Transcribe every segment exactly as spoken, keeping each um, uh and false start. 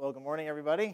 Well, good morning, everybody.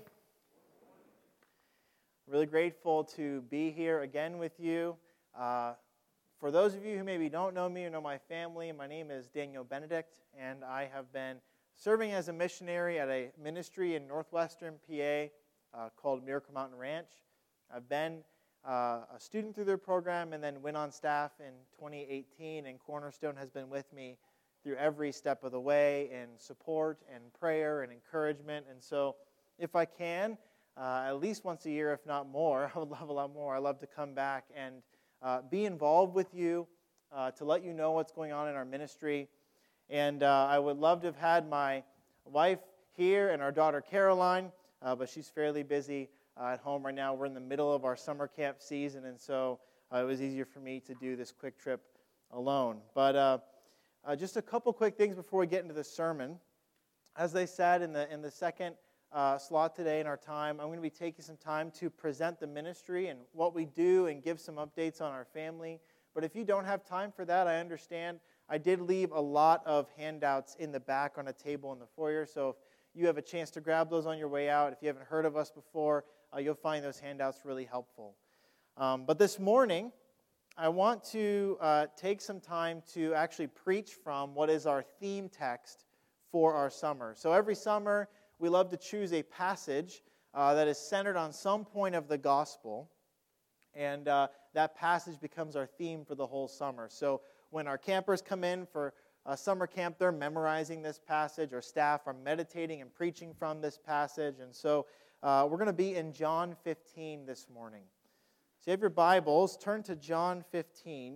Really grateful to be here again with you. Uh, for those of you who maybe don't know me or know my family, my name is Daniel Benedict, and I have been serving as a missionary at a ministry in northwestern P A uh, called Miracle Mountain Ranch. I've been uh, a student through their program and then went on staff in twenty eighteen, and Cornerstone has been with me through every step of the way in support and prayer and encouragement. And so if I can, uh, at least once a year, if not more, I would love a lot more. I love to come back and uh, be involved with you, uh, to let you know what's going on in our ministry. And uh, I would love to have had my wife here and our daughter Caroline, uh, but she's fairly busy uh, at home right now. We're in the middle of our summer camp season, and so uh, it was easier for me to do this quick trip alone. But uh, Uh, just a couple quick things before we get into the sermon. As they said in the in the second uh, slot today in our time, I'm going to be taking some time to present the ministry and what we do and give some updates on our family. But if you don't have time for that, I understand. I did leave a lot of handouts in the back on a table in the foyer, so if you have a chance to grab those on your way out, if you haven't heard of us before, uh, you'll find those handouts really helpful. Um, but this morning, I want to uh, take some time to actually preach from what is our theme text for our summer. So every summer, we love to choose a passage uh, that is centered on some point of the gospel, and uh, that passage becomes our theme for the whole summer. So when our campers come in for a summer camp, they're memorizing this passage, or staff are meditating and preaching from this passage. And so uh, we're going to be in John fifteen this morning. So you have your Bibles, turn to John fifteen.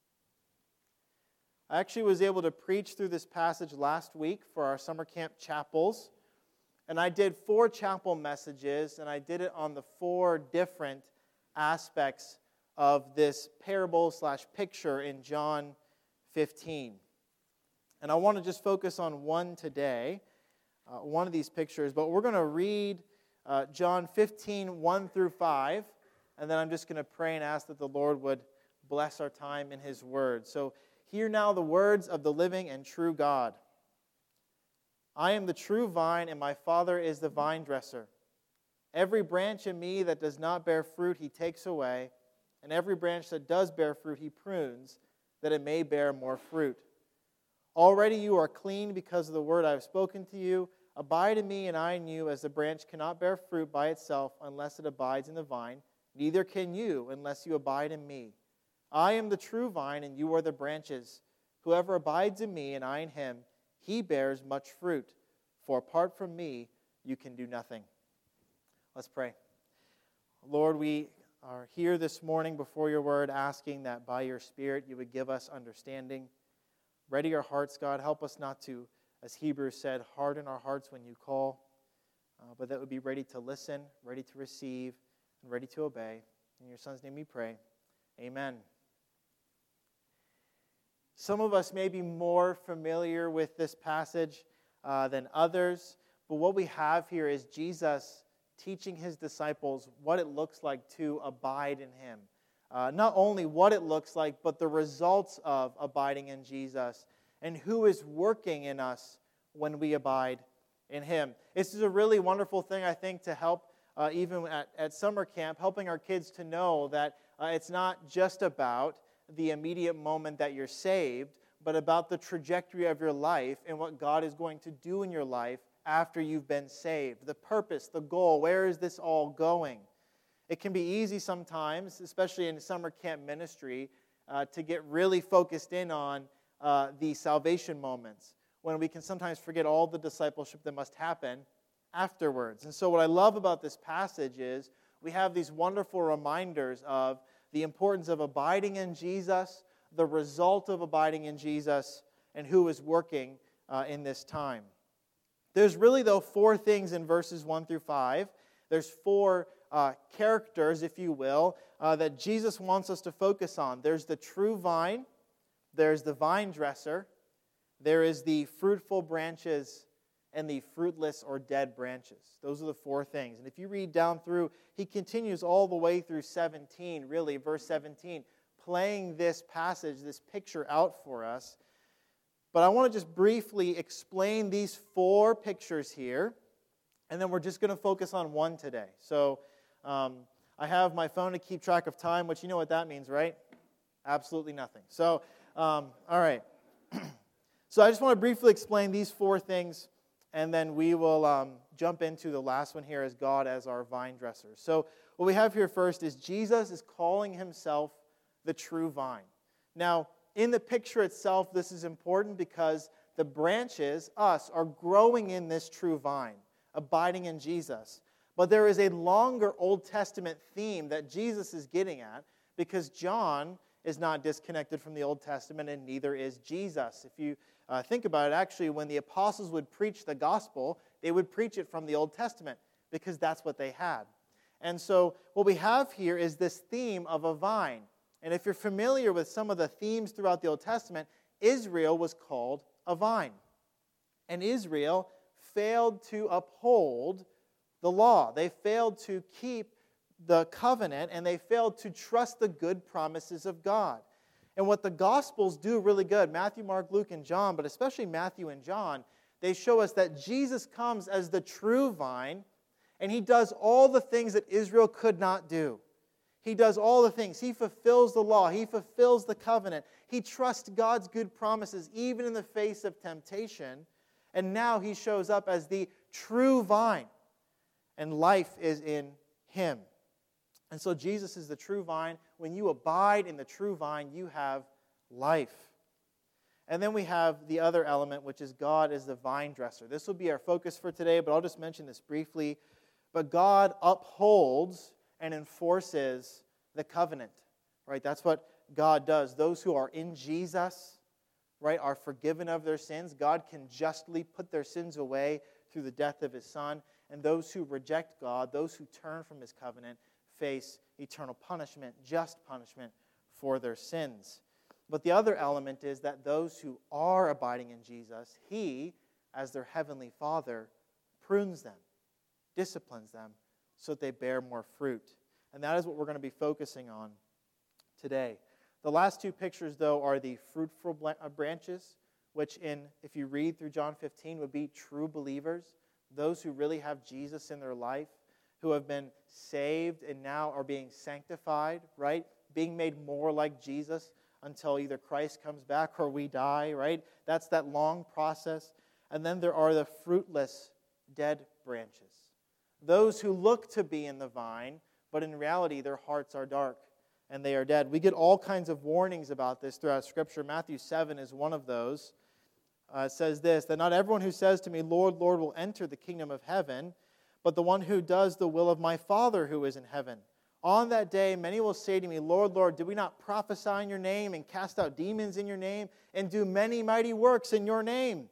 I actually was able to preach through this passage last week for our summer camp chapels. And I did four chapel messages, and I did it on the four different aspects of this parable slash picture in John fifteen. And I want to just focus on one today, uh, one of these pictures. But we're going to read uh, John fifteen, one through five. And then I'm just going to pray and ask that the Lord would bless our time in His Word. So hear now the words of the living and true God. I am the true vine, and my Father is the vine dresser. Every branch in me that does not bear fruit, He takes away. And every branch that does bear fruit, He prunes, that it may bear more fruit. Already you are clean because of the word I have spoken to you. Abide in me, and I in you, as the branch cannot bear fruit by itself unless it abides in the vine. Neither can you unless you abide in me. I am the true vine, and you are the branches. Whoever abides in me, and I in him, he bears much fruit. For apart from me, you can do nothing. Let's pray. Lord, we are here this morning before your word, asking that by your Spirit you would give us understanding. Ready our hearts, God. Help us not to, as Hebrews said, harden our hearts when you call, uh, but that would be ready to listen, ready to receive, and ready to obey. In your Son's name we pray. Amen. Some of us may be more familiar with this passage uh, than others, but what we have here is Jesus teaching His disciples what it looks like to abide in Him. Uh, not only what it looks like, but the results of abiding in Jesus and who is working in us when we abide in Him. This is a really wonderful thing, I think, to help Uh, even at, at summer camp, helping our kids to know that uh, it's not just about the immediate moment that you're saved, but about the trajectory of your life and what God is going to do in your life after you've been saved. The purpose, the goal, where is this all going? It can be easy sometimes, especially in summer camp ministry, uh, to get really focused in on uh, the salvation moments, when we can sometimes forget all the discipleship that must happen afterwards. And so what I love about this passage is we have these wonderful reminders of the importance of abiding in Jesus, the result of abiding in Jesus, and who is working uh, in this time. There's really, though, four things in verses one through five. There's four uh, characters, if you will, uh, that Jesus wants us to focus on. There's the true vine, there's the vine dresser, there is the fruitful branches, and the fruitless or dead branches. Those are the four things. And if you read down through, he continues all the way through seventeen, really, verse seventeen, playing this passage, this picture out for us. But I want to just briefly explain these four pictures here And then we're just going to focus on one today. So um, I have my phone to keep track of time, which you know what that means, right? Absolutely nothing. So, um, all right. So I just want to briefly explain these four things, and then we will um, jump into the last one here as God as our vine dresser. So what we have here first is Jesus is calling himself the true vine. Now, in the picture itself, this is important because the branches, us, are growing in this true vine, abiding in Jesus. But there is a longer Old Testament theme that Jesus is getting at, because John is not disconnected from the Old Testament, and neither is Jesus. If you uh, think about it, actually, when the apostles would preach the gospel, they would preach it from the Old Testament, because that's what they had. And so what we have here is this theme of a vine. And if you're familiar with some of the themes throughout the Old Testament, Israel was called a vine. And Israel failed to uphold the law. They failed to keep the covenant, and they failed to trust the good promises of God. And what the Gospels do really good, Matthew, Mark, Luke, and John, but especially Matthew and John, they show us that Jesus comes as the true vine, and he does all the things that Israel could not do. He does all the things. He fulfills the law. He fulfills the covenant. He trusts God's good promises even in the face of temptation. And now he shows up as the true vine, and life is in him. And so Jesus is the true vine. When you abide in the true vine, you have life. And then we have the other element, which is God is the vine dresser. This will be our focus for today, but I'll just mention this briefly. But God upholds and enforces the covenant, right? That's what God does. Those who are in Jesus, right, are forgiven of their sins. God can justly put their sins away through the death of his Son. And those who reject God, those who turn from his covenant, face eternal punishment, just punishment for their sins. But the other element is that those who are abiding in Jesus, he, as their heavenly Father, prunes them, disciplines them, so that they bear more fruit. And that is what we're going to be focusing on today. The last two pictures, though, are the fruitful branches, which in, if you read through John fifteen, would be true believers, those who really have Jesus in their life, who have been saved and now are being sanctified, right? Being made more like Jesus until either Christ comes back or we die, right? That's that long process. And then there are the fruitless, dead branches. Those who look to be in the vine, but in reality their hearts are dark and they are dead. We get all kinds of warnings about this throughout Scripture. Matthew seven is one of those. Uh, it says this, that not everyone who says to me, Lord, Lord, will enter the kingdom of heaven, but the one who does the will of my Father who is in heaven. On that day, many will say to me, Lord, Lord, did we not prophesy in your name and cast out demons in your name and do many mighty works in your name?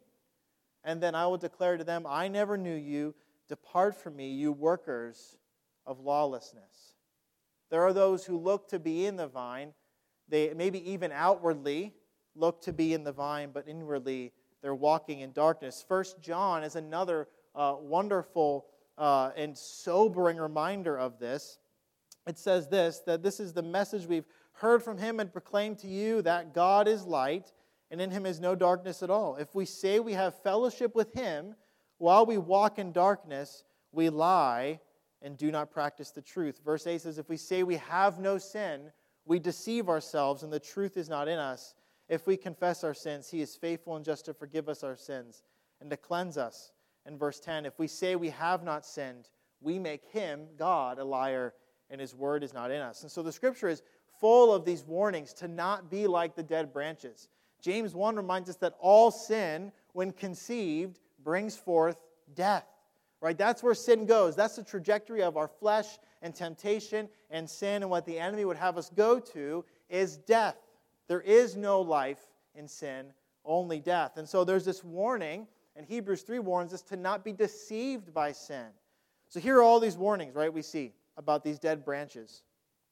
And then I will declare to them, I never knew you. Depart from me, you workers of lawlessness. There are those who look to be in the vine. They maybe even outwardly look to be in the vine, but inwardly they're walking in darkness. First John is another uh, wonderful Uh, and sobering reminder of this. It says this, that this is the message we've heard from him and proclaimed to you, that God is light, and in him is no darkness at all. If we say we have fellowship with him while we walk in darkness, we lie and do not practice the truth. Verse eight says, if we say we have no sin, we deceive ourselves, and the truth is not in us. If we confess our sins, he is faithful and just to forgive us our sins and to cleanse us. In verse ten, if we say we have not sinned, we make him, God, a liar, and his word is not in us. And so the Scripture is full of these warnings to not be like the dead branches. James one reminds us that all sin, when conceived, brings forth death. Right? That's where sin goes. That's the trajectory of our flesh and temptation and sin, and what the enemy would have us go to is death. There is no life in sin, only death. And so there's this warning. And Hebrews three warns us to not be deceived by sin. So here are all these warnings, right, we see about these dead branches.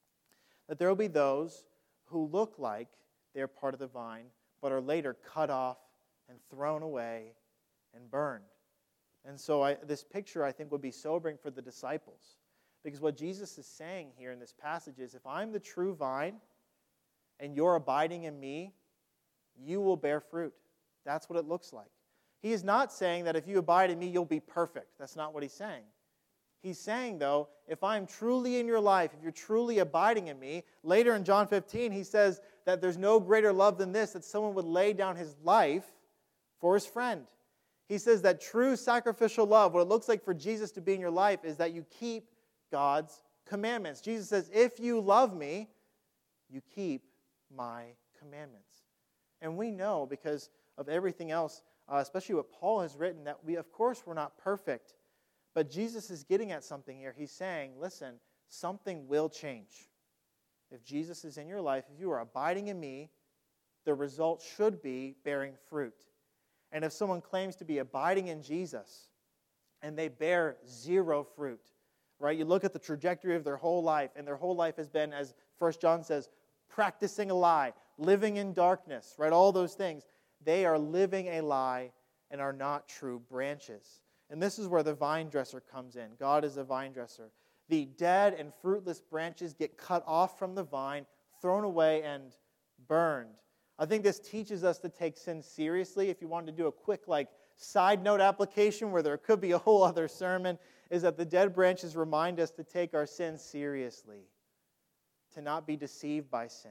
That there will be those who look like they're part of the vine, but are later cut off and thrown away and burned. And so I, this picture, I think, would be sobering for the disciples. Because what Jesus is saying here in this passage is, if I'm the true vine and you're abiding in me, you will bear fruit. That's what it looks like. He is not saying that if you abide in me, you'll be perfect. That's not what he's saying. He's saying, though, if I'm truly in your life, if you're truly abiding in me, later in John fifteen, he says that there's no greater love than this, that someone would lay down his life for his friend. He says that true sacrificial love, what it looks like for Jesus to be in your life, is that you keep God's commandments. Jesus says, if you love me, you keep my commandments. And we know, because of everything else, uh, especially what Paul has written, that we, of course, we're not perfect. But Jesus is getting at something here. He's saying, listen, something will change. If Jesus is in your life, if you are abiding in me, the result should be bearing fruit. And if someone claims to be abiding in Jesus and they bear zero fruit, right? You look at the trajectory of their whole life, and their whole life has been, as First John says, practicing a lie, living in darkness, right? All those things. They are living a lie and are not true branches. And this is where the vine dresser comes in. God is a vine dresser. The dead and fruitless branches get cut off from the vine, thrown away, and burned. I think this teaches us to take sin seriously. If you wanted to do a quick like side note application where there could be a whole other sermon, is that the dead branches remind us to take our sin seriously, to not be deceived by sin.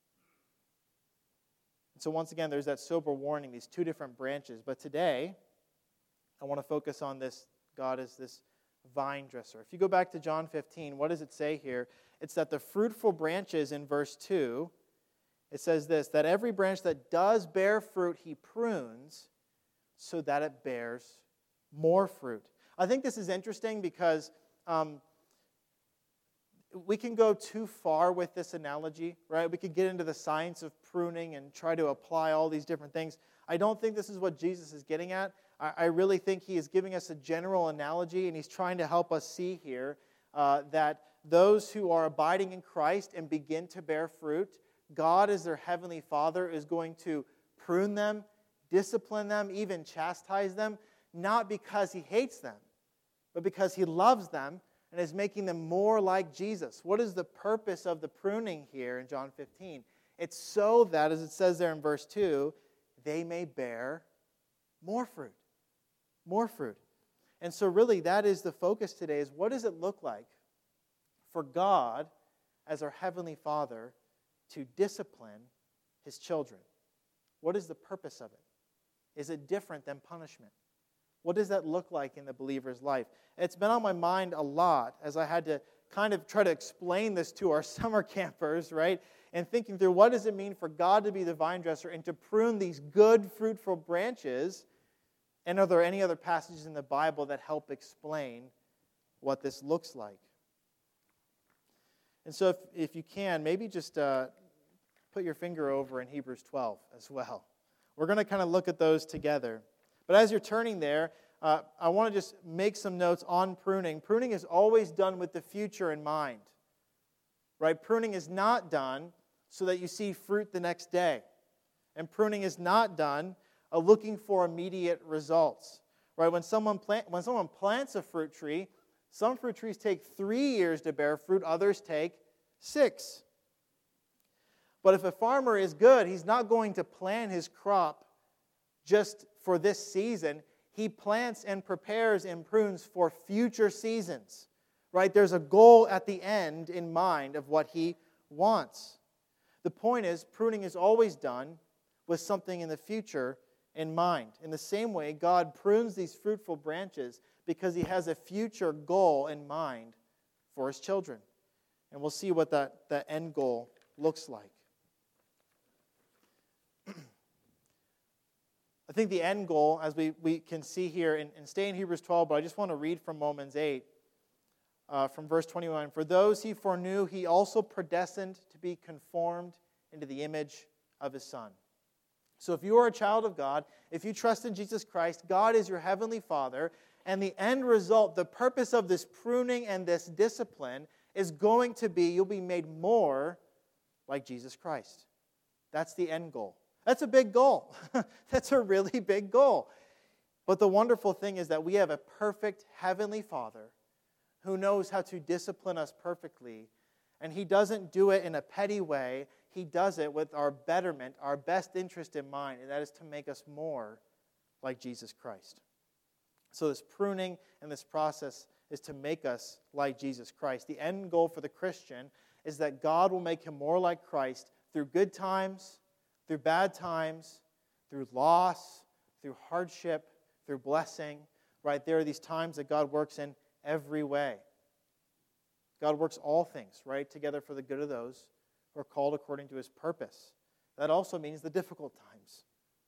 And so once again, there's that sober warning, these two different branches. But today, I want to focus on this, God as this vine dresser. If you go back to John fifteen, what does it say here? It's that the fruitful branches in verse two, it says this, that every branch that does bear fruit, he prunes so that it bears more fruit. I think this is interesting because um, we can go too far with this analogy, right? We could get into the science of pruning and try to apply all these different things. I don't think this is what Jesus is getting at. I, I really think he is giving us a general analogy, and he's trying to help us see here uh, that those who are abiding in Christ and begin to bear fruit, God as their heavenly Father is going to prune them, discipline them, even chastise them, not because he hates them, but because he loves them and is making them more like Jesus. What is the purpose of the pruning here in John fifteen? It's so that, as it says there in verse two, they may bear more fruit. More fruit. And so really that is the focus today, is what does it look like for God as our Heavenly Father to discipline His children? What is the purpose of it? Is it different than punishment? What does that look like in the believer's life? It's been on my mind a lot as I had to kind of try to explain this to our summer campers, right? And thinking through what does it mean for God to be the vine dresser and to prune these good, fruitful branches? And are there any other passages in the Bible that help explain what this looks like? And so if, if you can, maybe just uh, put your finger over in Hebrews twelve as well. We're going to kind of look at those together. But as you're turning there, uh, I want to just make some notes on pruning. Pruning is always done with the future in mind. Right? Pruning is not done so that you see fruit the next day. And pruning is not done uh, looking for immediate results. Right? When someone plant, when someone plants a fruit tree, some fruit trees take three years to bear fruit, others take six. But if a farmer is good, he's not going to plant his crop just for this season. He plants and prepares and prunes for future seasons. Right? There's a goal at the end in mind of what he wants. The point is, pruning is always done with something in the future in mind. In the same way, God prunes these fruitful branches because he has a future goal in mind for his children. And we'll see what that, that end goal looks like. I think the end goal, as we, we can see here, and, and stay in Hebrews twelve, but I just want to read from Romans eight, uh, from verse twenty-one. For those he foreknew, he also predestined to be conformed into the image of his Son. So if you are a child of God, if you trust in Jesus Christ, God is your heavenly Father, and the end result, the purpose of this pruning and this discipline is going to be you'll be made more like Jesus Christ. That's the end goal. That's a big goal. That's a really big goal. But the wonderful thing is that we have a perfect heavenly Father who knows how to discipline us perfectly. And he doesn't do it in a petty way. He does it with our betterment, our best interest in mind, and that is to make us more like Jesus Christ. So this pruning and this process is to make us like Jesus Christ. The end goal for the Christian is that God will make him more like Christ through good times, through bad times, through loss, through hardship, through blessing. Right? There are these times that God works in every way. God works all things, right, together for the good of those who are called according to his purpose. That also means the difficult times.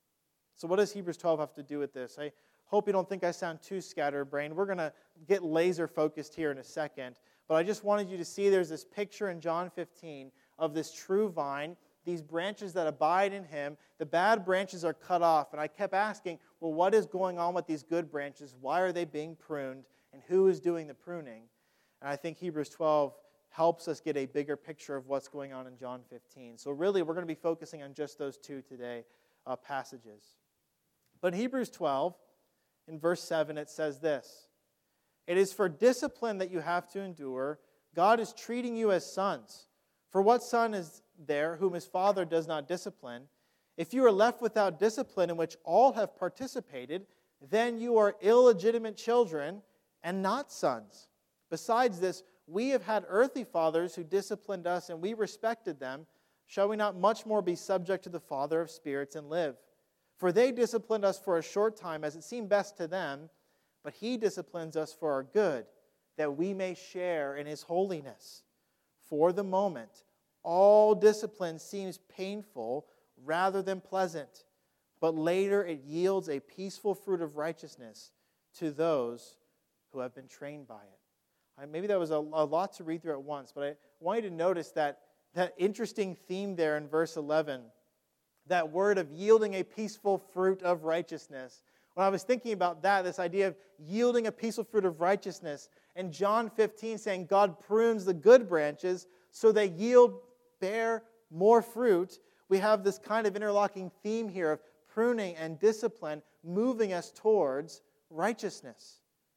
So what does Hebrews twelve have to do with this? I hope you don't think I sound too scatterbrained. We're going to get laser focused here in a second. But I just wanted you to see there's this picture in John fifteen of this true vine, these branches that abide in him. The bad branches are cut off. And I kept asking, well, what is going on with these good branches? Why are they being pruned? And who is doing the pruning? And I think Hebrews twelve helps us get a bigger picture of what's going on in John fifteen. So really, we're going to be focusing on just those two today uh, passages. But in Hebrews twelve, in verse seven, it says this: "It is for discipline that you have to endure. God is treating you as sons. For what son is there whom his father does not discipline? If you are left without discipline in which all have participated, then you are illegitimate children and not sons. Besides this, we have had earthly fathers who disciplined us, and we respected them. Shall we not much more be subject to the Father of spirits and live? For they disciplined us for a short time, as it seemed best to them, but he disciplines us for our good, that we may share in his holiness. For the moment, all discipline seems painful rather than pleasant, but later it yields a peaceful fruit of righteousness to those who have been trained by it." Maybe that was a, a lot to read through at once, but I want you to notice that, that interesting theme there in verse eleven, that word of yielding a peaceful fruit of righteousness. When I was thinking about that, this idea of yielding a peaceful fruit of righteousness, and John fifteen saying God prunes the good branches so they yield, bear more fruit, we have this kind of interlocking theme here of pruning and discipline moving us towards righteousness.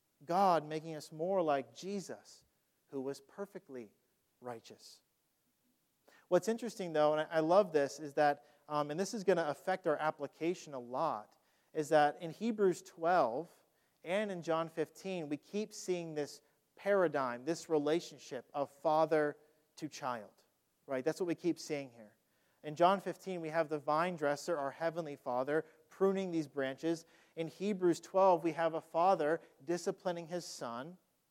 God making us more like Jesus, who was perfectly righteous. What's interesting, though, and I, I love this, is that, um, and this is going to affect our application a lot, is that in Hebrews twelve and in John fifteen, we keep seeing this paradigm, this relationship of father to child. Right? That's what we keep seeing here. In John fifteen, we have the vine dresser, our heavenly Father, pruning these branches. In Hebrews twelve, we have a father disciplining his son.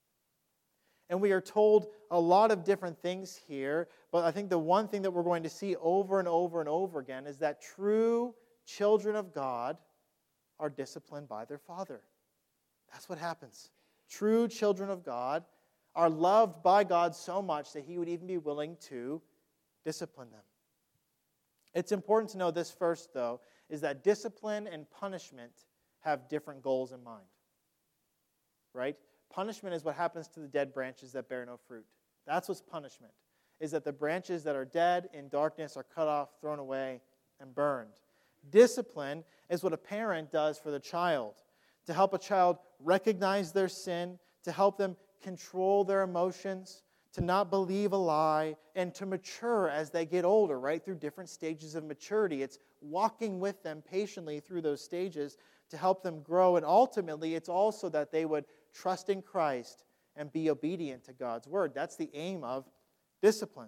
And we are told a lot of different things here, but I think the one thing that we're going to see over and over and over again is that true children of God are disciplined by their father. That's what happens. True children of God are loved by God so much that he would even be willing to discipline them. It's important to know this first, though, is that discipline and punishment have different goals in mind. Right? Punishment is what happens to the dead branches that bear no fruit. That's what's punishment, is that the branches that are dead in darkness are cut off, thrown away, and burned. Discipline is what a parent does for the child, to help a child recognize their sin, to help them control their emotions, to not believe a lie, and to mature as they get older, right? Through different stages of maturity. It's walking with them patiently through those stages to help them grow. And ultimately, it's also that they would trust in Christ and be obedient to God's word. That's the aim of discipline.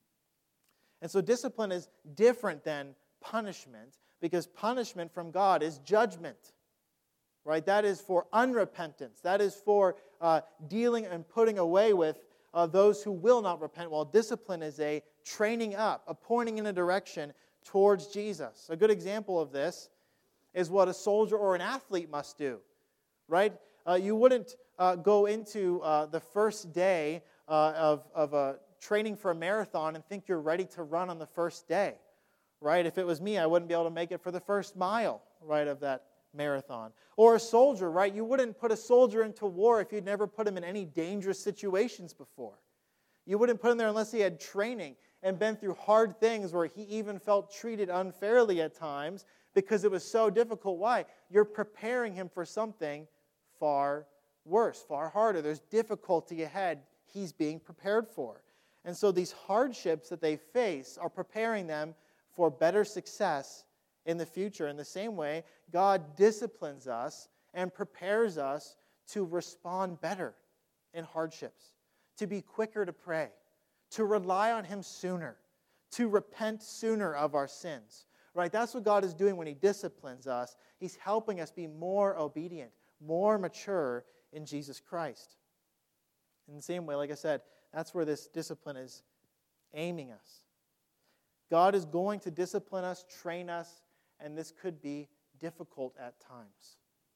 And so discipline is different than punishment, because punishment from God is judgment. Right? That is for unrepentance. That is for uh, dealing and putting away with uh, those who will not repent, while discipline is a training up, a pointing in a direction towards Jesus. A good example of this is what a soldier or an athlete must do. Right? Uh, you wouldn't uh, go into uh, the first day uh, of, of a training for a marathon and think you're ready to run on the first day. Right? If it was me, I wouldn't be able to make it for the first mile, right, of that marathon. Or a soldier, right? You wouldn't put a soldier into war if you'd never put him in any dangerous situations before. You wouldn't put him there unless he had training and been through hard things where he even felt treated unfairly at times because it was so difficult. Why? You're preparing him for something far worse, far harder. There's difficulty ahead he's being prepared for. And so these hardships that they face are preparing them for better success in the future. In the same way, God disciplines us and prepares us to respond better in hardships, to be quicker to pray, to rely on Him sooner, to repent sooner of our sins. Right? That's what God is doing when He disciplines us. He's helping us be more obedient, more mature in Jesus Christ. In the same way, like I said, that's where this discipline is aiming us. God is going to discipline us, train us, and this could be difficult at times.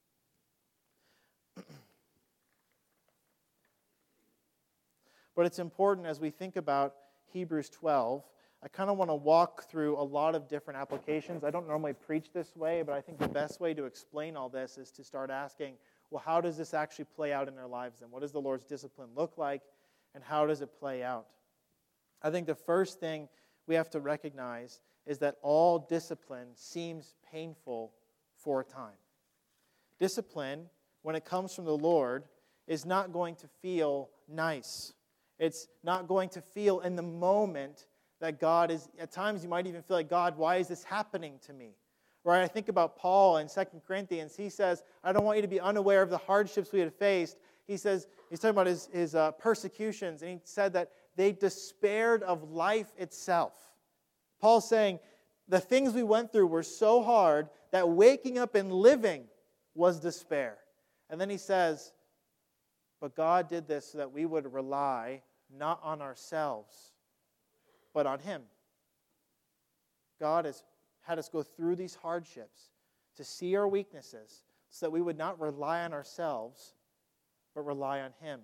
But it's important as we think about Hebrews twelve, I kind of want to walk through a lot of different applications. I don't normally preach this way, but I think the best way to explain all this is to start asking, well, how does this actually play out in our lives then? What does the Lord's discipline look like, and how does it play out? I think the first thing we have to recognize is that all discipline seems painful for a time. Discipline, when it comes from the Lord, is not going to feel nice. It's not going to feel in the moment that God is, at times you might even feel like, God, why is this happening to me? Right? I think about Paul in Second Corinthians. He says, I don't want you to be unaware of the hardships we had faced. He says, he's talking about his, his uh, persecutions, and he said that they despaired of life itself. Paul's saying, the things we went through were so hard that waking up and living was despair. And then he says, but God did this so that we would rely not on ourselves, but on Him. God has had us go through these hardships to see our weaknesses so that we would not rely on ourselves, but rely on Him.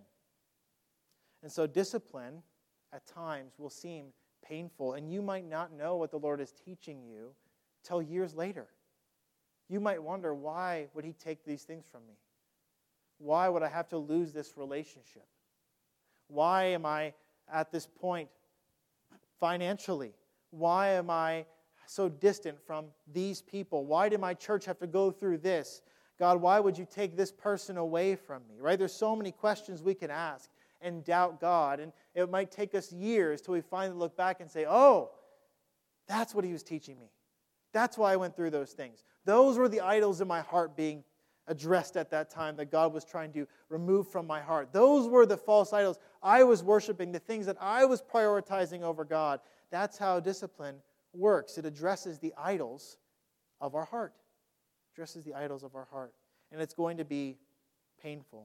And so discipline at times will seem painful, and you might not know what the Lord is teaching you till years later. You might wonder, why would He take these things from me? Why would I have to lose this relationship? Why am I at this point financially? Why am I so distant from these people? Why did my church have to go through this? God, why would you take this person away from me? Right? There's so many questions we can ask and doubt God, and it might take us years till we finally look back and say, oh, that's what He was teaching me. That's why I went through those things. Those were the idols in my heart being addressed at that time that God was trying to remove from my heart. Those were the false idols I was worshiping, the things that I was prioritizing over God. That's how discipline works. It addresses the idols of our heart. Addresses the idols of our heart. And it's going to be painful.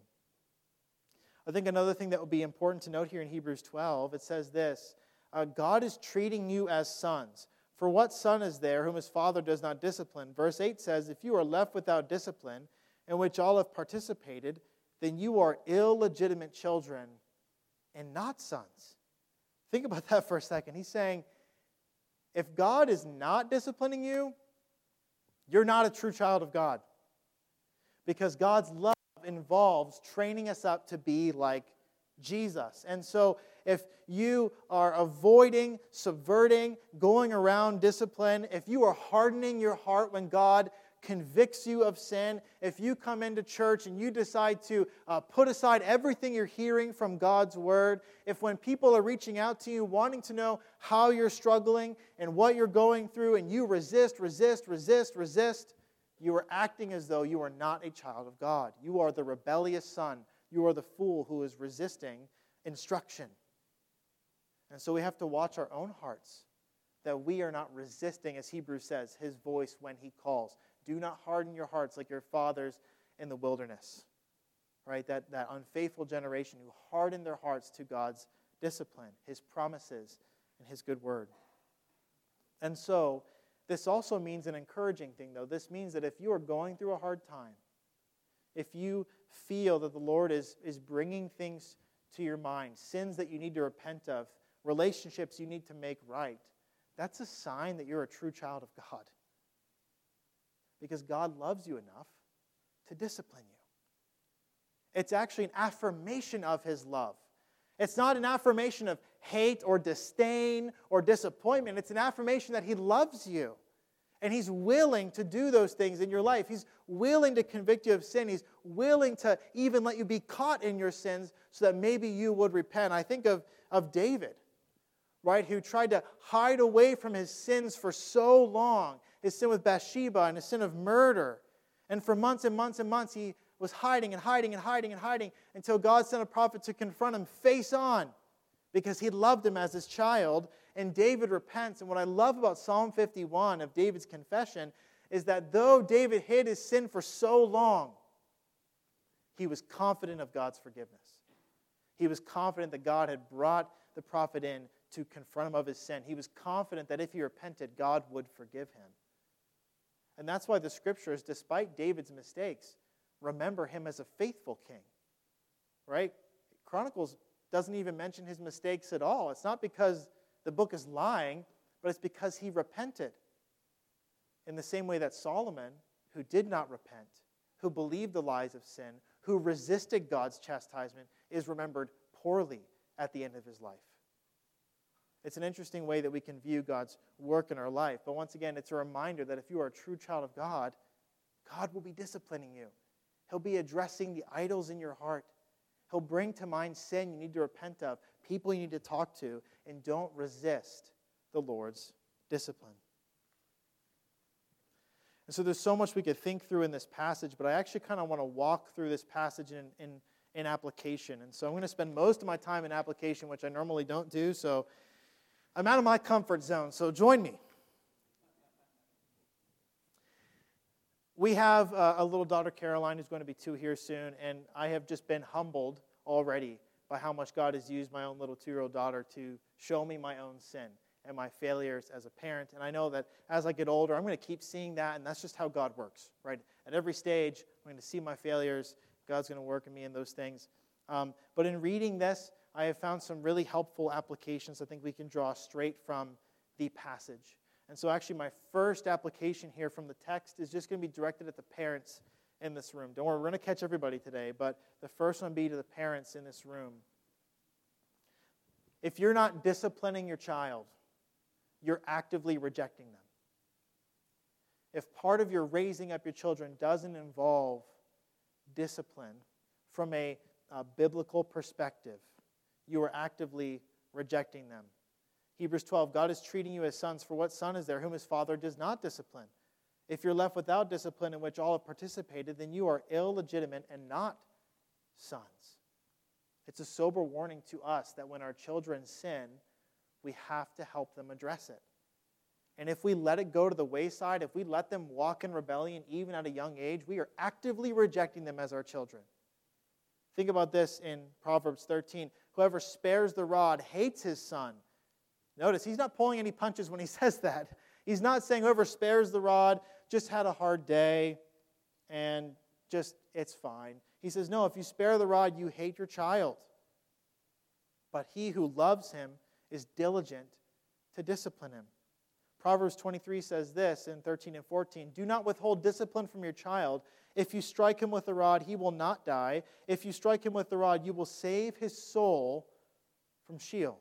I think another thing that would be important to note here in Hebrews twelve, it says this, uh, God is treating you as sons. For what son is there whom his father does not discipline? Verse eight says, if you are left without discipline, in which all have participated, then you are illegitimate children and not sons. Think about that for a second. He's saying, if God is not disciplining you, you're not a true child of God. Because God's love involves training us up to be like Jesus. And so if you are avoiding, subverting, going around discipline, if you are hardening your heart when God convicts you of sin, if you come into church and you decide to uh, put aside everything you're hearing from God's Word, if when people are reaching out to you wanting to know how you're struggling and what you're going through, and you resist, resist, resist, resist, you are acting as though you are not a child of God. You are the rebellious son. You are the fool who is resisting instruction. And so we have to watch our own hearts, that we are not resisting, as Hebrews says, His voice when He calls. Do not harden your hearts like your fathers in the wilderness. Right? That, that unfaithful generation who hardened their hearts to God's discipline, His promises, and His good word. And so, this also means an encouraging thing, though. This means that if you are going through a hard time, if you feel that the Lord is, is bringing things to your mind, sins that you need to repent of, relationships you need to make right, that's a sign that you're a true child of God. Because God loves you enough to discipline you. It's actually an affirmation of His love. It's not an affirmation of hate or disdain or disappointment. It's an affirmation that He loves you. And He's willing to do those things in your life. He's willing to convict you of sin. He's willing to even let you be caught in your sins so that maybe you would repent. I think of, of David. right, who tried to hide away from his sins for so long, his sin with Bathsheba and his sin of murder. And for months and months and months, he was hiding and hiding and hiding and hiding until God sent a prophet to confront him face on because he loved him as his child. And David repents. And what I love about Psalm fifty-one of David's confession is that though David hid his sin for so long, he was confident of God's forgiveness. He was confident that God had brought the prophet in to confront him of his sin. He was confident that if he repented, God would forgive him. And that's why the Scriptures, despite David's mistakes, remember him as a faithful king. Right? Chronicles doesn't even mention his mistakes at all. It's not because the book is lying, but it's because he repented. In the same way that Solomon, who did not repent, who believed the lies of sin, who resisted God's chastisement, is remembered poorly at the end of his life. It's an interesting way that we can view God's work in our life. But once again, it's a reminder that if you are a true child of God, God will be disciplining you. He'll be addressing the idols in your heart. He'll bring to mind sin you need to repent of, people you need to talk to, and don't resist the Lord's discipline. And so there's so much we could think through in this passage, but I actually kind of want to walk through this passage in, in, in application. And so I'm going to spend most of my time in application, which I normally don't do, so I'm out of my comfort zone, so join me. We have a, a little daughter, Caroline, who's going to be two here soon, and I have just been humbled already by how much God has used my own little two-year-old daughter to show me my own sin and my failures as a parent. And I know that as I get older, I'm going to keep seeing that, and that's just how God works, right? At every stage, I'm going to see my failures. God's going to work in me in those things. Um, but in reading this, I have found some really helpful applications I think we can draw straight from the passage. And so actually my first application here from the text is just going to be directed at the parents in this room. Don't worry, we're going to catch everybody today, but the first one will be to the parents in this room. If you're not disciplining your child, you're actively rejecting them. If part of your raising up your children doesn't involve discipline from a, a biblical perspective, you are actively rejecting them. Hebrews twelve, God is treating you as sons, for what son is there whom his father does not discipline? If you're left without discipline in which all have participated, then you are illegitimate and not sons. It's a sober warning to us that when our children sin, we have to help them address it. And if we let it go to the wayside, if we let them walk in rebellion even at a young age, we are actively rejecting them as our children. Think about this in Proverbs thirteen. Whoever spares the rod hates his son. Notice, he's not pulling any punches when he says that. He's not saying whoever spares the rod just had a hard day and just, it's fine. He says, no, if you spare the rod, you hate your child. But he who loves him is diligent to discipline him. Proverbs twenty-three says this in thirteen and fourteen, do not withhold discipline from your child. If you strike him with the rod, he will not die. If you strike him with the rod, you will save his soul from Sheol.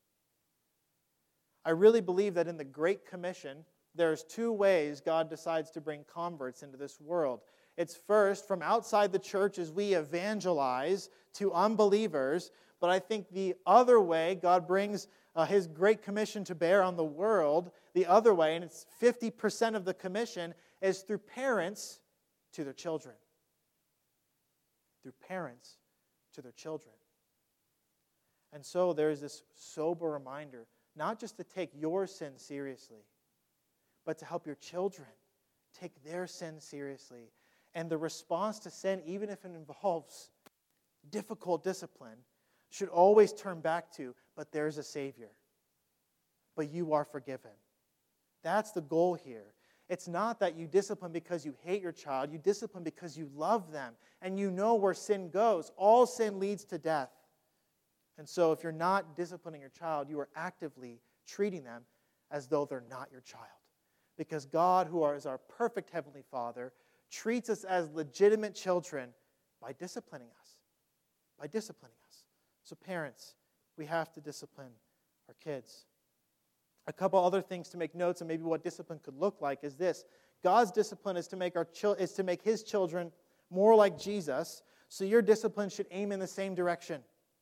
I really believe that in the Great Commission, there's two ways God decides to bring converts into this world. It's first, from outside the church as we evangelize to unbelievers, but I think the other way God brings uh, His Great Commission to bear on the world, the other way, and it's fifty percent of the commission, is through parents to their children. Through parents to their children. And so there's this sober reminder, not just to take your sin seriously, but to help your children take their sin seriously. And the response to sin, even if it involves difficult discipline, should always turn back to, but there's a Savior. But you are forgiven. That's the goal here. It's not that you discipline because you hate your child. You discipline because you love them. And you know where sin goes. All sin leads to death. And so if you're not disciplining your child, you are actively treating them as though they're not your child. Because God, who is our perfect Heavenly Father, treats us as legitimate children by disciplining us. By disciplining us. So parents, we have to discipline our kids. A couple other things to make notes of maybe what discipline could look like is this. God's discipline is to make our chil- is to make His children more like Jesus, so your discipline should aim in the same direction.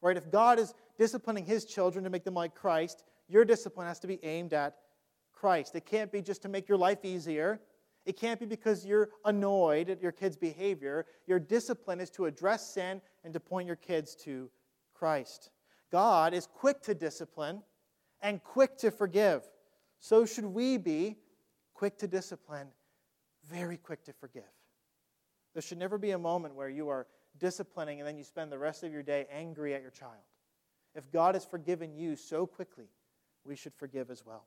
Right? If God is disciplining his children to make them like Christ, your discipline has to be aimed at Christ. It can't be just to make your life easier. It can't be because you're annoyed at your kids' behavior. Your discipline is to address sin and to point your kids to Christ. God is quick to discipline and quick to forgive. So should we be quick to discipline, very quick to forgive. There should never be a moment where you are disciplining and then you spend the rest of your day angry at your child. If God has forgiven you so quickly, we should forgive as well.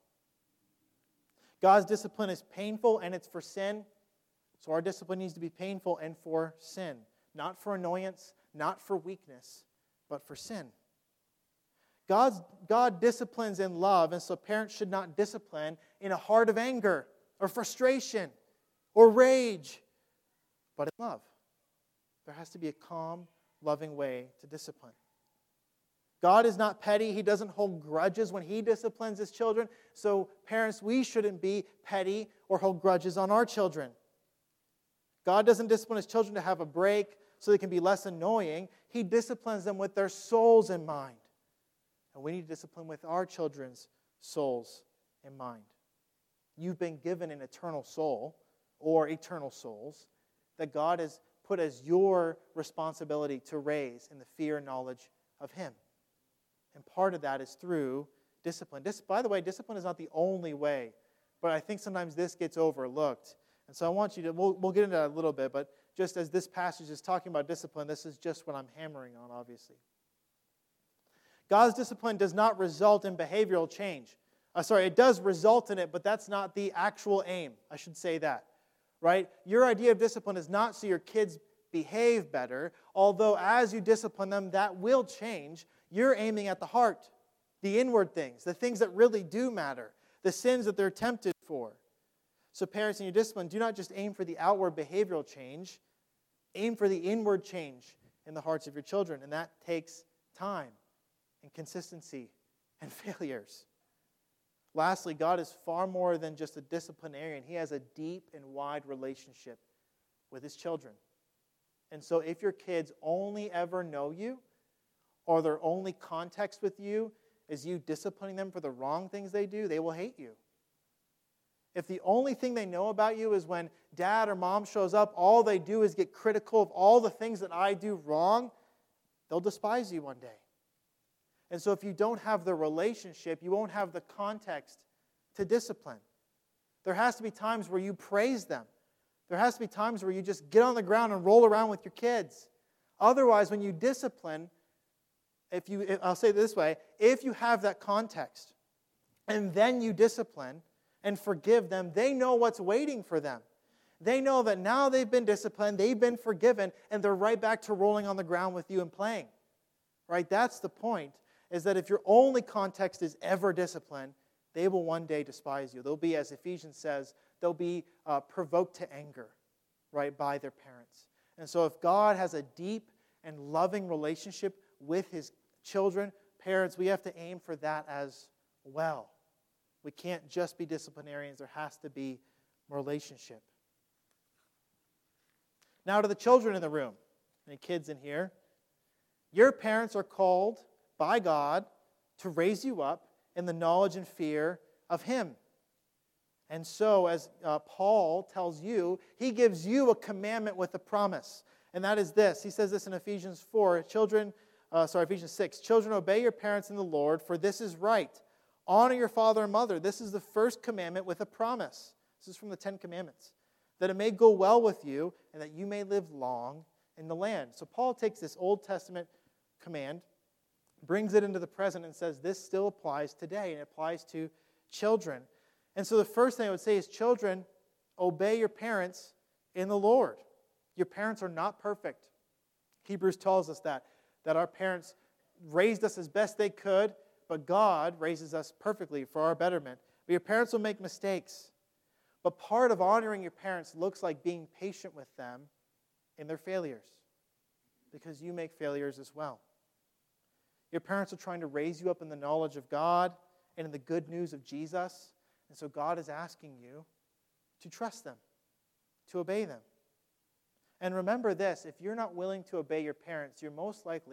God's discipline is painful and it's for sin. So our discipline needs to be painful and for sin. Not for annoyance, not for weakness, but for sin. God's, God disciplines in love, and so parents should not discipline in a heart of anger or frustration or rage, but in love. There has to be a calm, loving way to discipline. God is not petty. He doesn't hold grudges when He disciplines His children. So parents, we shouldn't be petty or hold grudges on our children. God doesn't discipline His children to have a break so they can be less annoying. He disciplines them with their souls in mind. And we need to discipline with our children's souls in mind. You've been given an eternal soul, or eternal souls, that God has put as your responsibility to raise in the fear and knowledge of Him. And part of that is through discipline. This, by the way, discipline is not the only way, but I think sometimes this gets overlooked. And so I want you to, we'll, we'll get into that a little bit, but just as this passage is talking about discipline, this is just what I'm hammering on, obviously. God's discipline does not result in behavioral change. Uh, sorry, it does result in it, but that's not the actual aim. I should say that, right? Your idea of discipline is not so your kids behave better, although as you discipline them, that will change. You're aiming at the heart, the inward things, the things that really do matter, the sins that they're tempted for. So parents, in your discipline, do not just aim for the outward behavioral change. Aim for the inward change in the hearts of your children, and that takes time and consistency and failures. Lastly, God is far more than just a disciplinarian. He has a deep and wide relationship with His children. And so if your kids only ever know you, or their only context with you is you disciplining them for the wrong things they do, they will hate you. If the only thing they know about you is when dad or mom shows up, all they do is get critical of all the things that I do wrong, they'll despise you one day. And so if you don't have the relationship, you won't have the context to discipline. There has to be times where you praise them. There has to be times where you just get on the ground and roll around with your kids. Otherwise, when you discipline, if you, if, I'll say it this way, if you have that context and then you discipline and forgive them, they know what's waiting for them. They know that now they've been disciplined, they've been forgiven, and they're right back to rolling on the ground with you and playing. Right? That's the point, is that if your only context is ever discipline, they will one day despise you. They'll be, as Ephesians says, they'll be uh, provoked to anger, right, by their parents. And so if God has a deep and loving relationship with His children, parents, we have to aim for that as well. We can't just be disciplinarians. There has to be relationship. Now to the children in the room. Any kids in here? Your parents are called by God to raise you up in the knowledge and fear of Him. And so, as uh, Paul tells you, he gives you a commandment with a promise. And that is this. He says this in Ephesians four. Children, uh, sorry, Ephesians six. Children, obey your parents in the Lord, for this is right. Honor your father and mother. This is the first commandment with a promise. This is from the Ten Commandments. That it may go well with you and that you may live long in the land. So Paul takes this Old Testament command, brings it into the present, and says this still applies today, and it applies to children. And so the first thing I would say is, children, obey your parents in the Lord. Your parents are not perfect. Hebrews tells us that, that our parents raised us as best they could, but God raises us perfectly for our betterment. But your parents will make mistakes. But part of honoring your parents looks like being patient with them in their failures, because you make failures as well. Your parents are trying to raise you up in the knowledge of God and in the good news of Jesus. And so God is asking you to trust them, to obey them. And remember this, if you're not willing to obey your parents, you're most likely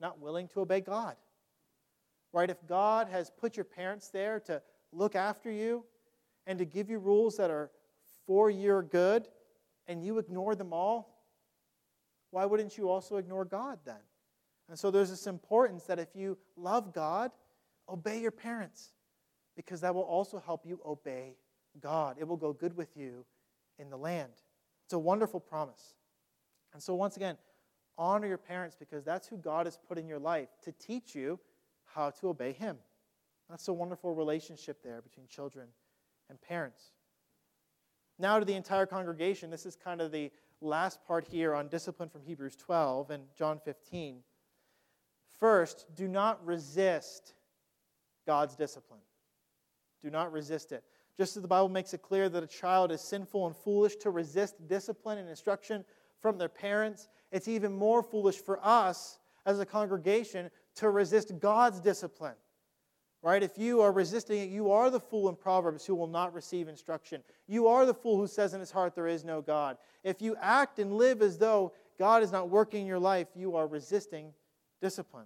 not willing to obey God. Right? If God has put your parents there to look after you and to give you rules that are for your good, and you ignore them all, why wouldn't you also ignore God then? And so there's this importance that if you love God, obey your parents, because that will also help you obey God. It will go good with you in the land. It's a wonderful promise. And so once again, honor your parents, because that's who God has put in your life to teach you how to obey Him. That's a wonderful relationship there between children and parents. Now to the entire congregation, this is kind of the last part here on discipline from Hebrews twelve and John fifteen. First, do not resist God's discipline. Do not resist it. Just as the Bible makes it clear that a child is sinful and foolish to resist discipline and instruction from their parents, it's even more foolish for us as a congregation to resist God's discipline. Right? If you are resisting it, you are the fool in Proverbs who will not receive instruction. You are the fool who says in his heart there is no God. If you act and live as though God is not working in your life, you are resisting discipline.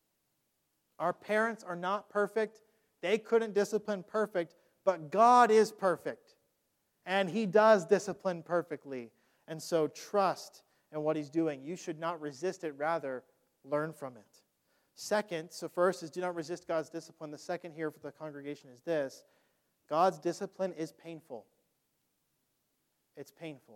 Our parents are not perfect. They couldn't discipline perfect, but God is perfect. And He does discipline perfectly. And so trust in what He's doing. You should not resist it, rather learn from it. Second, so first is do not resist God's discipline. The second here for the congregation is this: God's discipline is painful. It's painful.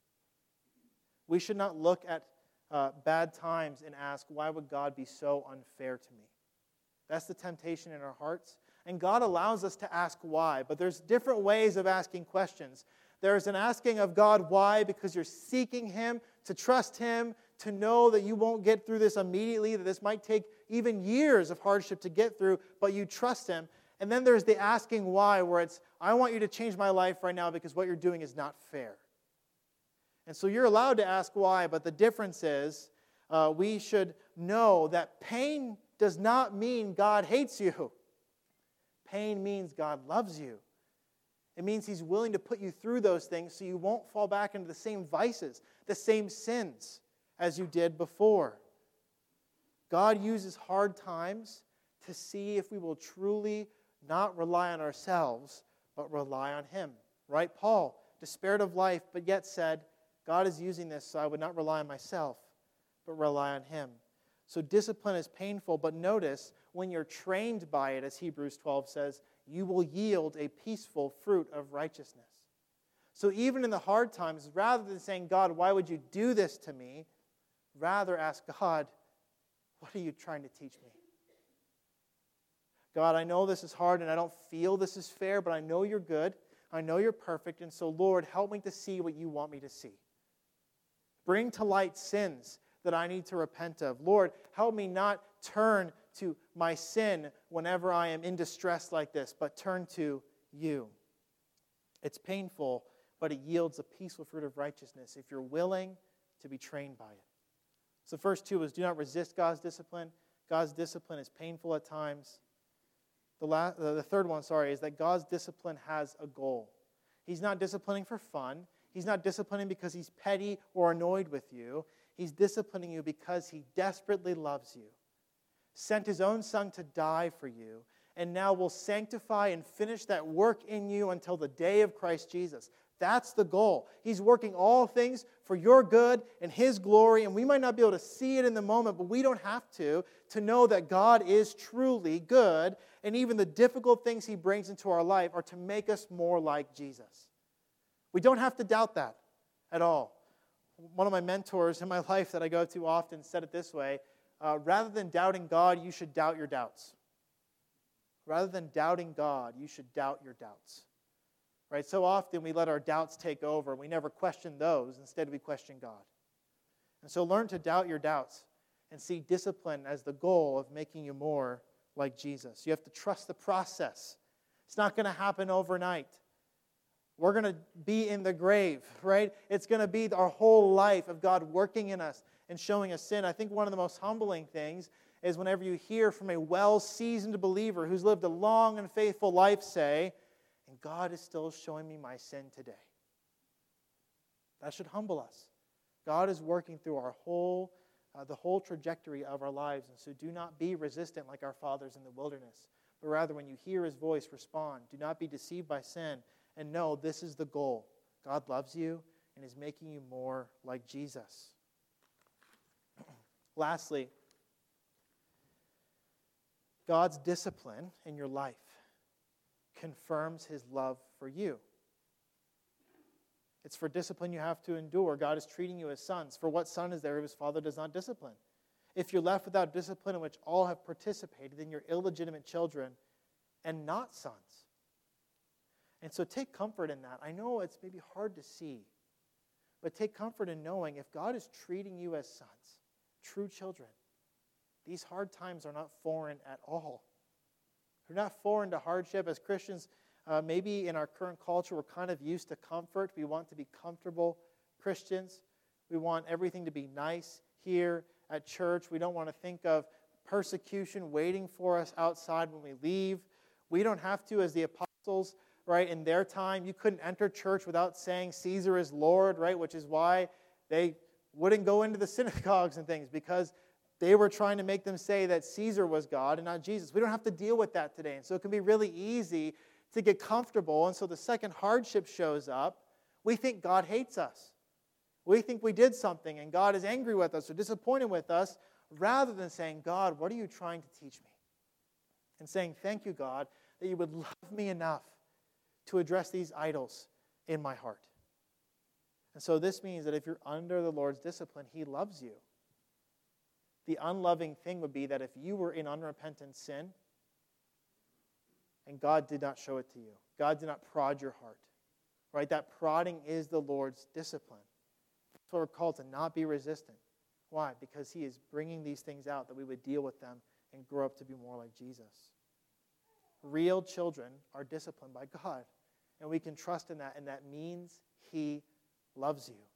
We should not look at uh, bad times and ask, why would God be so unfair to me? That's the temptation in our hearts. And God allows us to ask why, but there's different ways of asking questions. There's an asking of God why because you're seeking Him, to trust Him, to know that you won't get through this immediately, that this might take even years of hardship to get through, but you trust Him. And then there's the asking why, where it's, I want you to change my life right now because what you're doing is not fair. And so you're allowed to ask why, but the difference is uh, we should know that pain does not mean God hates you. Pain means God loves you. It means He's willing to put you through those things so you won't fall back into the same vices, the same sins as you did before. God uses hard times to see if we will truly not rely on ourselves, but rely on Him. Right? Paul, despaired of life, but yet said, God is using this so I would not rely on myself, but rely on Him. So discipline is painful, but notice, when you're trained by it, as Hebrews twelve says, you will yield a peaceful fruit of righteousness. So even in the hard times, rather than saying, God, why would you do this to me? Rather ask God, what are you trying to teach me? God, I know this is hard and I don't feel this is fair, but I know you're good. I know you're perfect. And so, Lord, help me to see what you want me to see. Bring to light sins that I need to repent of. Lord, help me not turn to my sin whenever I am in distress like this, but turn to you. It's painful, but it yields a peaceful fruit of righteousness if you're willing to be trained by it. So the first two is do not resist God's discipline. God's discipline is painful at times. The, last, the third one, sorry, is that God's discipline has a goal. He's not disciplining for fun. He's not disciplining because He's petty or annoyed with you. He's disciplining you because He desperately loves you, sent His own Son to die for you, and now will sanctify and finish that work in you until the day of Christ Jesus. That's the goal. He's working all things for your good and His glory, and we might not be able to see it in the moment, but we don't have to, to know that God is truly good, and even the difficult things He brings into our life are to make us more like Jesus. We don't have to doubt that at all. One of my mentors in my life that I go to often said it this way, uh, rather than doubting God, you should doubt your doubts. Rather than doubting God, you should doubt your doubts. Right? So often we let our doubts take over. We never question those. Instead, we question God. And so learn to doubt your doubts and see discipline as the goal of making you more like Jesus. You have to trust the process. It's not going to happen overnight. We're going to be in the grave, right? It's going to be our whole life of God working in us and showing us sin. I think one of the most humbling things is whenever you hear from a well-seasoned believer who's lived a long and faithful life say, and God is still showing me my sin today. That should humble us. God is working through our whole uh, the whole trajectory of our lives. And so do not be resistant like our fathers in the wilderness, but rather when you hear his voice, respond. Do not be deceived by sin, and know this is the goal. God loves you and is making you more like Jesus. Lastly, God's discipline in your life confirms his love for you. It's for discipline you have to endure. God is treating you as sons. For what son is there if his father does not discipline? If you're left without discipline in which all have participated, then you're illegitimate children and not sons. And so take comfort in that. I know it's maybe hard to see, but take comfort in knowing if God is treating you as sons, true children, these hard times are not foreign at all. They're not foreign to hardship. As Christians, uh, maybe in our current culture, we're kind of used to comfort. We want to be comfortable Christians. We want everything to be nice here at church. We don't want to think of persecution waiting for us outside when we leave. We don't have to, as the apostles, right, in their time, you couldn't enter church without saying Caesar is Lord, right, which is why they wouldn't go into the synagogues and things, because they were trying to make them say that Caesar was God and not Jesus. We don't have to deal with that today. And so it can be really easy to get comfortable. And so the second hardship shows up, we think God hates us. We think we did something and God is angry with us or disappointed with us, rather than saying, God, what are you trying to teach me? And saying, thank you, God, that you would love me enough to address these idols in my heart. And so this means that if you're under the Lord's discipline, he loves you. The unloving thing would be that if you were in unrepentant sin and God did not show it to you, God did not prod your heart, right? That prodding is the Lord's discipline. So we're called to not be resistant. Why? Because he is bringing these things out that we would deal with them and grow up to be more like Jesus. Real children are disciplined by God, and we can trust in that, and that means he loves you.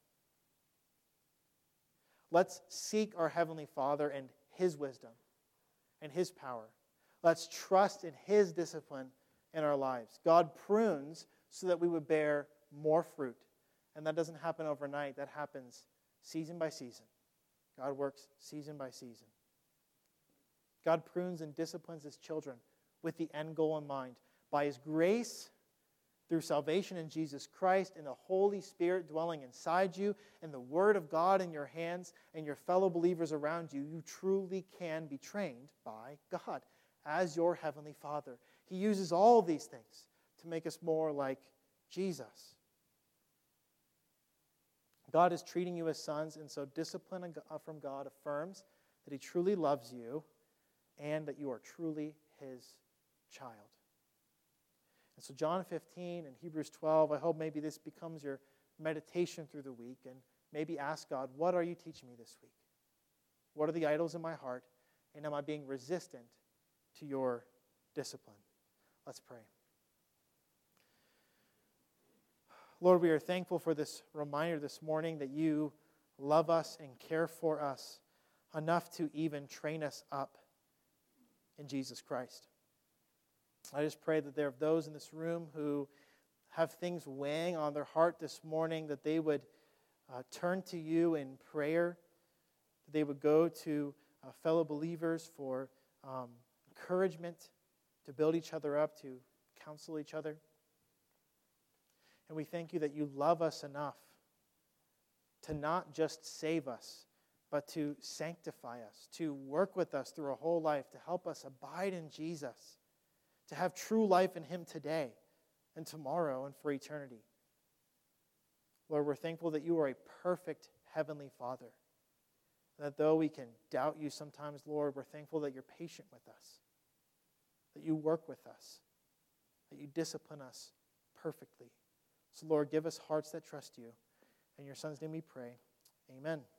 Let's seek our Heavenly Father and his wisdom and his power. Let's trust in his discipline in our lives. God prunes so that we would bear more fruit. And that doesn't happen overnight. That happens season by season. God works season by season. God prunes and disciplines his children with the end goal in mind. By his grace, through salvation in Jesus Christ, and the Holy Spirit dwelling inside you, and the Word of God in your hands, and your fellow believers around you, you truly can be trained by God as your Heavenly Father. He uses all these things to make us more like Jesus. God is treating you as sons, and so discipline from God affirms that he truly loves you and that you are truly his child. And so John fifteen and Hebrews twelve, I hope maybe this becomes your meditation through the week, and maybe ask God, what are you teaching me this week? What are the idols in my heart, and am I being resistant to your discipline? Let's pray. Lord, we are thankful for this reminder this morning that you love us and care for us enough to even train us up in Jesus Christ. I just pray that there are those in this room who have things weighing on their heart this morning, that they would uh, turn to you in prayer, that they would go to uh, fellow believers for um, encouragement, to build each other up, to counsel each other. And we thank you that you love us enough to not just save us, but to sanctify us, to work with us through a whole life, to help us abide in Jesus, to have true life in him today and tomorrow and for eternity. Lord, we're thankful that you are a perfect heavenly Father. That though we can doubt you sometimes, Lord, we're thankful that you're patient with us, that you work with us, that you discipline us perfectly. So, Lord, give us hearts that trust you. In your Son's name we pray. Amen.